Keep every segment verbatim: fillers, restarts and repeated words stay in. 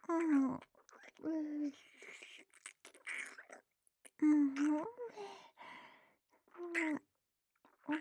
うん。うーうん、ふん。うん。うん、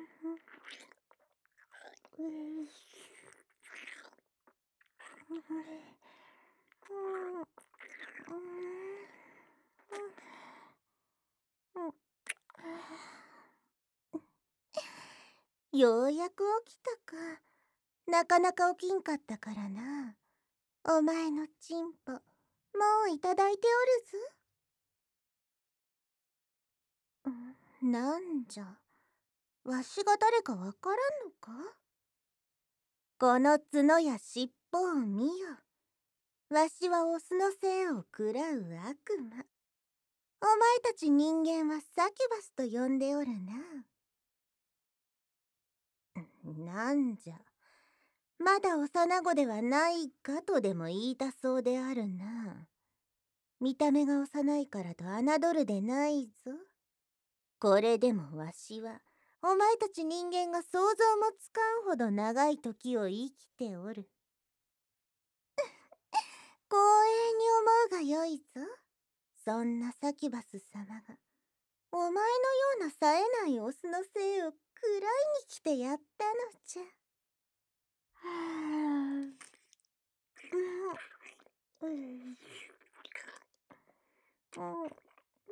ふん。うーふふふん。うん。うん。うん。ようやく起きたか。なかなか起きんかったからな。お前のチンポ、もういただいておるぞ。うん、なんじゃ。わしが誰かわからんのか？この角や尻尾を見よ。わしはオスの生を喰らう悪魔。お前たち人間はサキュバスと呼んでおるな。なんじゃ。まだ幼子ではないかとでも言いたそうであるな。見た目が幼いからと侮るでないぞ。これでもわしは、お前たち人間が想像もつかんほど長い時を生きておる。光栄に思うがよいぞ。そんなサキュバス様が、お前のような冴えないオスの生を喰らいに来てやったのじゃ。はあ、うん、うん、うん、うん、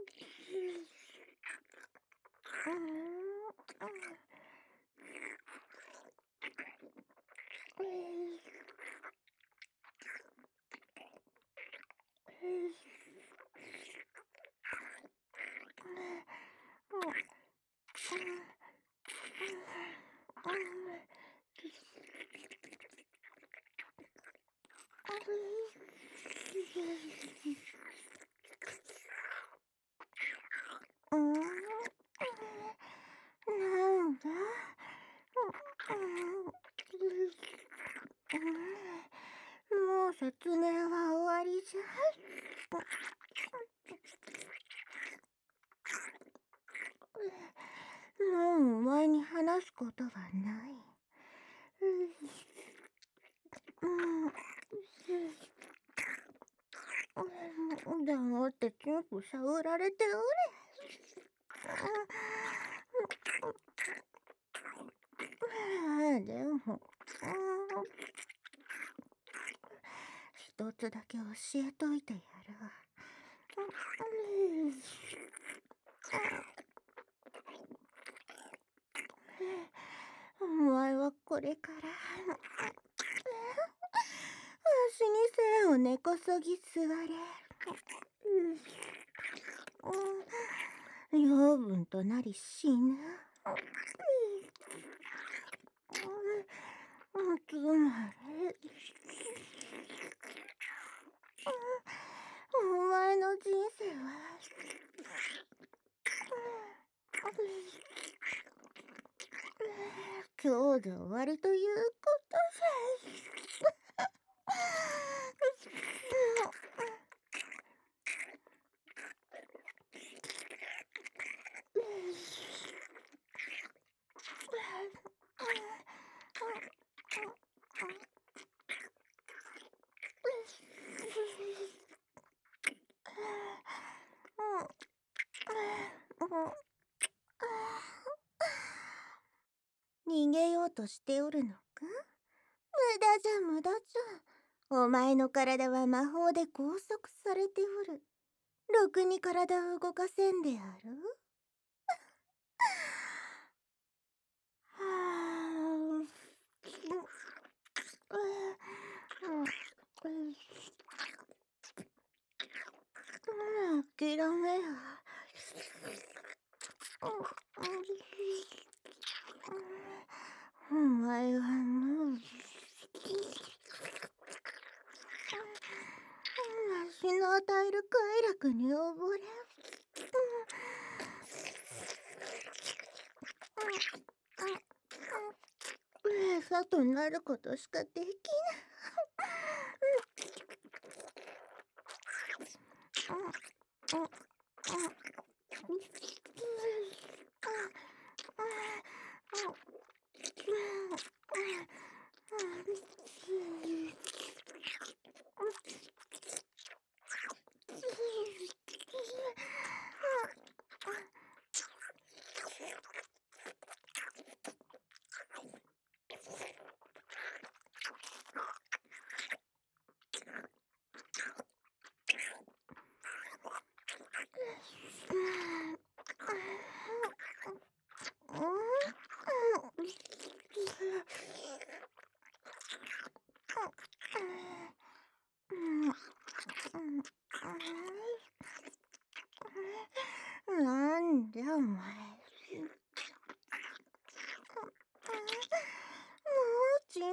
なんだ、もう説明は終わりじゃ。もうお前に話すことはない。うん、黙ってチンポ触られておれ。でも、一つだけ教えといてやるわ。お前はこれから、わしに背を根こそぎ座れ。養分となり死ぬ。つまり、お前の人生は、今日で終わりということさ。逃げようとしておるのか？無駄じゃ無駄じゃ。お前の体は魔法で拘束されておる。ろくに体を動かせんである。はあ、諦めよ。お前はもう、わしの与える快楽に溺れ。餌となることしかできない。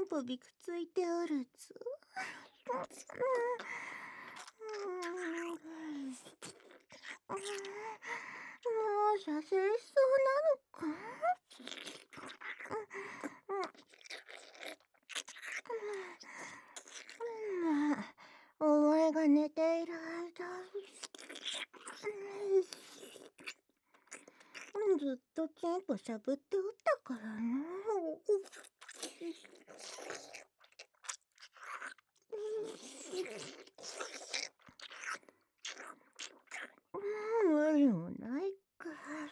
んぽびくついておるぞ。もう射精しそうなのか？まあ、お前が寝ている間、ずっとチンポしゃぶっておったからな。無理もないか。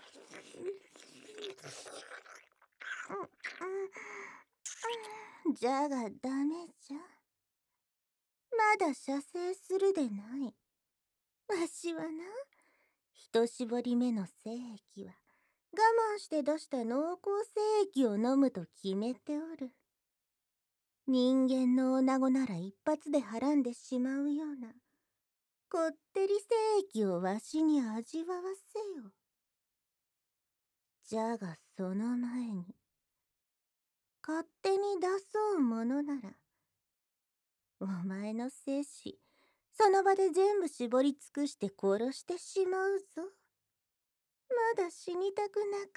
じゃがダメじゃ。まだ射精するでない。わしはな、一絞り目の精液は我慢して出した濃厚精液を飲むと決めておる。人間の女子なら一発ではらんでしまうようなこってり精液をわしに味わわせよ。じゃがその前に勝手に出そうものならお前の精子その場で全部絞り尽くして殺してしまうぞ。まだ死にたくなか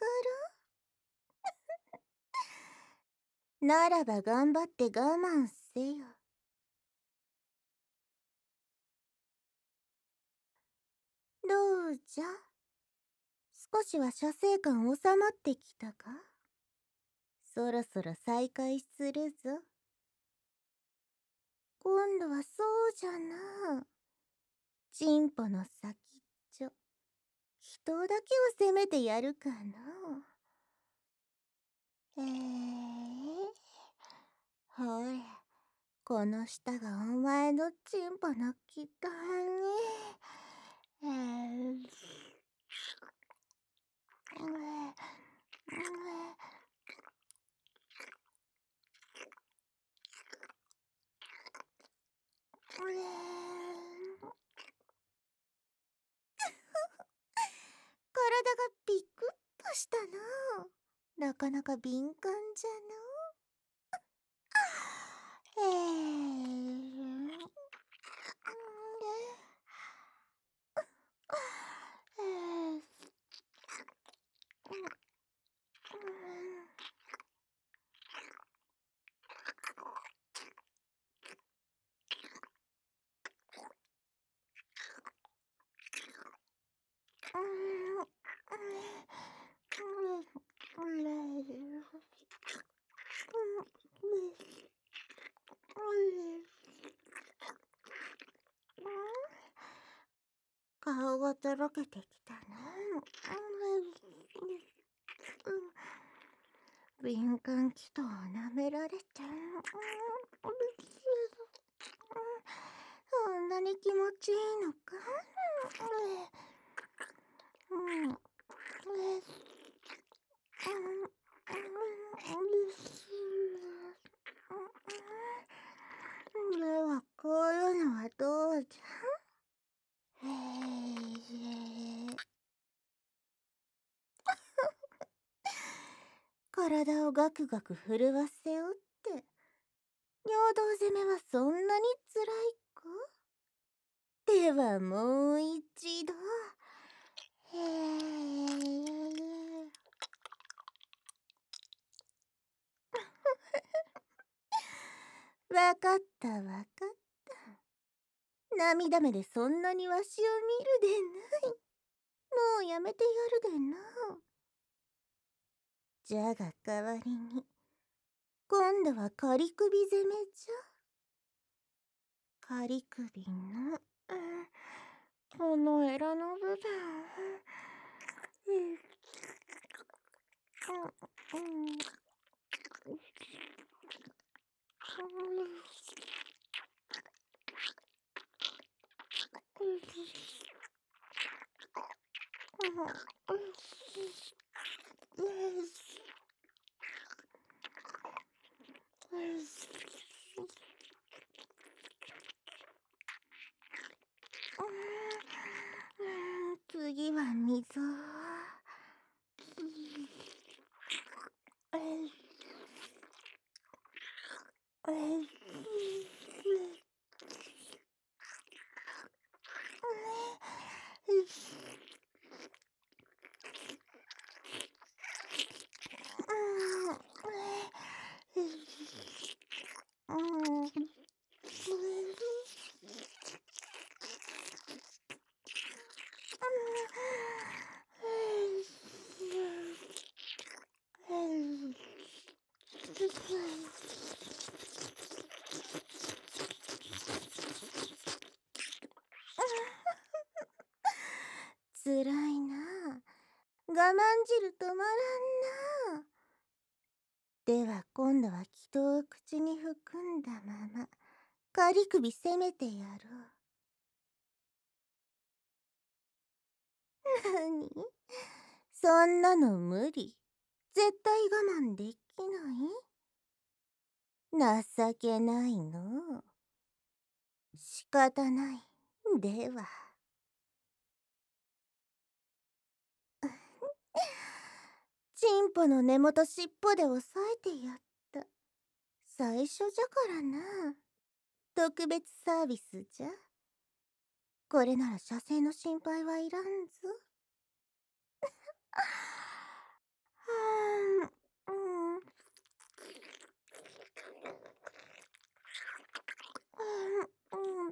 ろう。ならば頑張って我慢せよ。どうじゃ、少しは射精感収まってきたか？そろそろ再開するぞ。今度はそうじゃな。チンポの先っちょ、人だけを責めてやるかな。えー、ほれ、この下がお前のチンポの気管に。えー、うえ、うえ、体がピクッとしたな。なかなか敏感じゃな。えー、えー、顔がとろけてきたな。敏感気筒を舐められて、そんなに気持ちいいのか？うん。ではこういうのはどうじゃ？へえ。体をガクガク震わせおって、尿道攻めはそんなにつらいか？ではもう一度。へえ。わかったわかった。涙目でそんなにわしを見るでない。もうやめてやるでな。じゃが代わりに、今度は仮首攻めじゃ。仮首の、このエラの部分。うん、うん、次は溝。 つらいな。我慢汁止まらんな。では今度は祈祷を口に含んだまま仮首攻めてやろう。なに、そんなの無理。絶対我慢できない？情けないの。仕方ない。では。チンポの根元尻尾で押さえてやった。最初じゃからな。特別サービスじゃ。これなら射精の心配はいらんぞ。はーん、うん、うん、うん、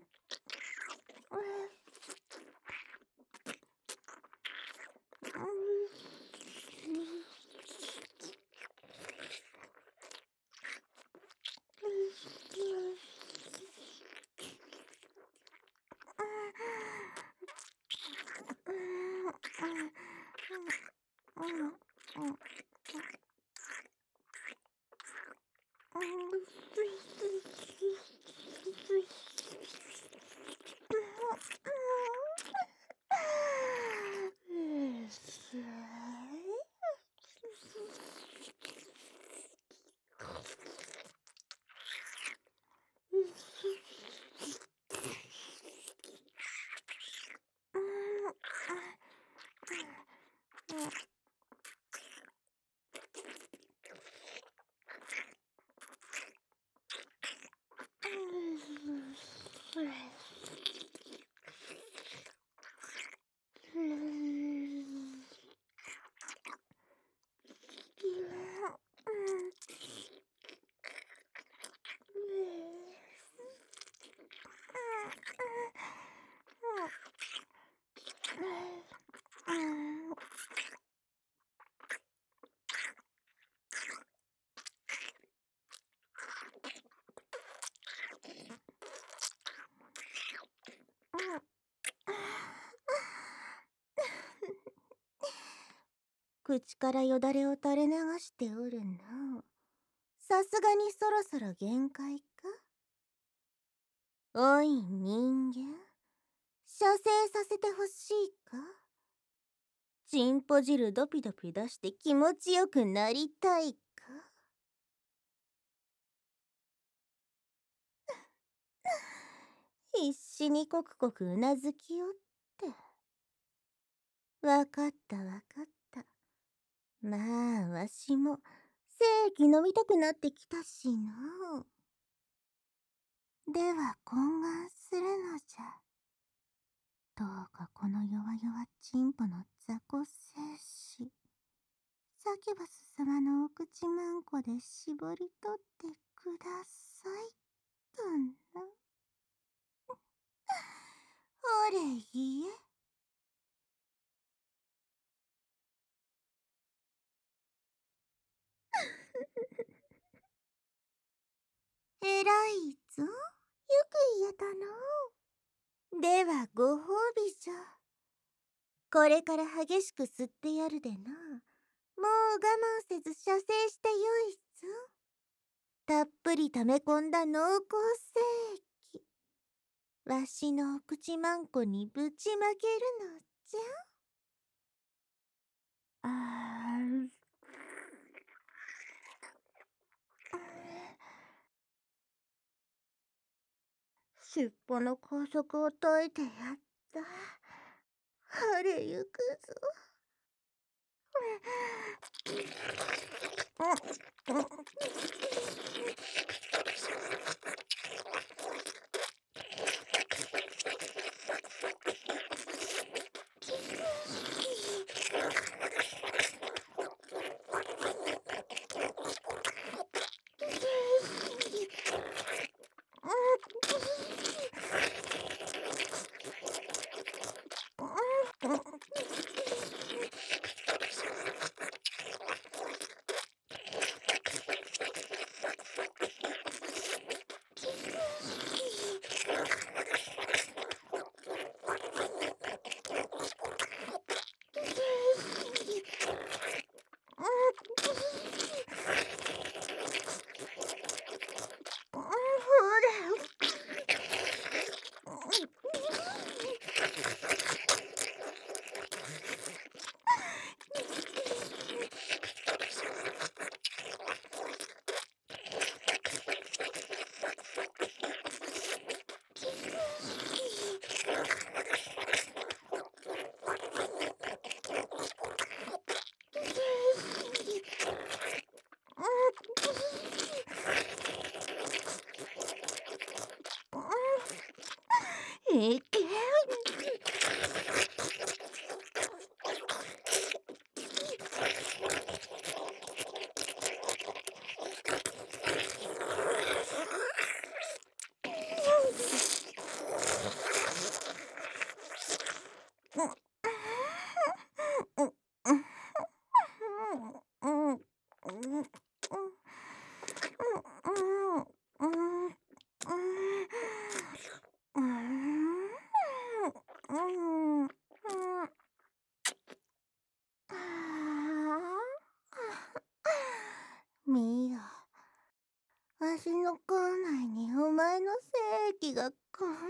口からよだれを垂れ流しておるな。さすがにそろそろ限界か？おい人間、射精させてほしいか？チンポ汁ドピドピ出して気持ちよくなりたいか？必死にコクコクうなずきおって。わかったわかった。まあわしも精液飲みたくなってきたしな。では懇願するのじゃ。どうかこの弱々チンポの雑魚精子、サキュバス様のお口まんこで絞り取ってくださいとな。ほれいえ。えらいぞ。よく言えたの。ではご褒美じゃ。これから激しく吸ってやるでな。もう我慢せず射精してよいぞ。たっぷり溜め込んだ濃厚精液。わしのお口まんこにぶちまけるのじゃ。あー尻尾の拘束を解いてやった。晴れゆくぞ。 いけ。みーや、わしの口内にお前の精液がこんなに。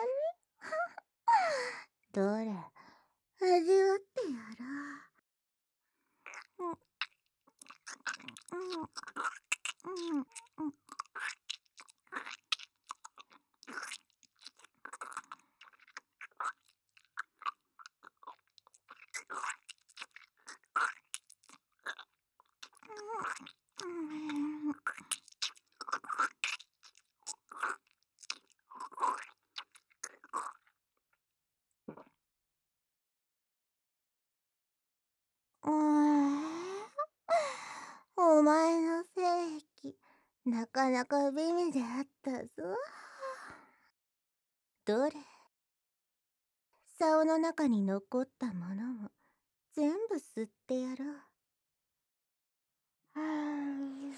どれ、味わってやろう。うんうんうんうん。うーん、お前の精液、なかなか美味であったぞ。どれ、竿の中に残ったものも全部吸ってやろう。はー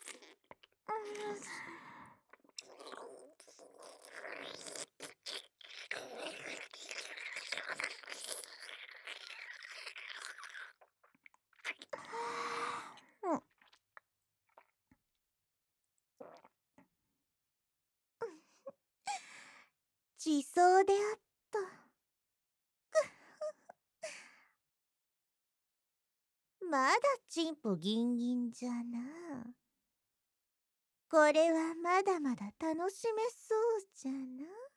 うん、地層であった。まだチンポギンギンじゃな。これはまだまだ楽しめそうじゃな。